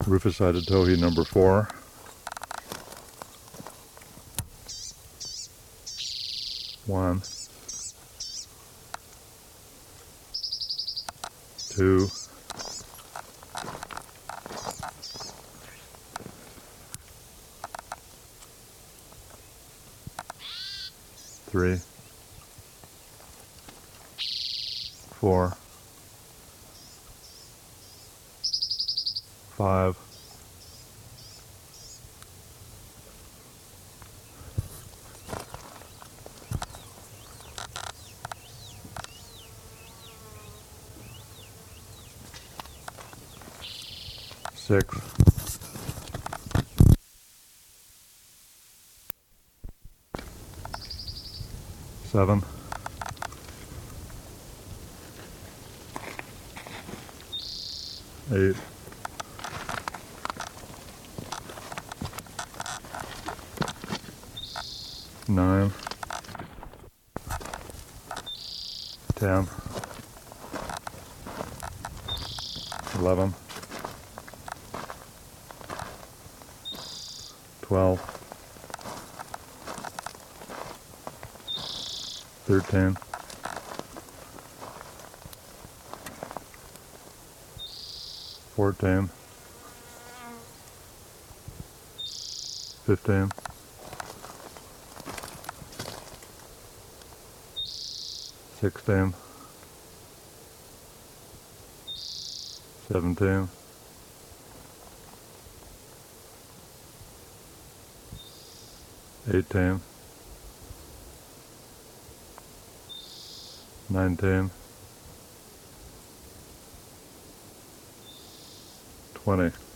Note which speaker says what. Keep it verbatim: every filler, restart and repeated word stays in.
Speaker 1: Rufus-sided towhee number four. One, two, three, four, five, six, seven, eight, nine, ten, eleven, twelve, thirteen, fourteen, fifteen, sixteen, seventeen, eighteen, nineteen, twenty.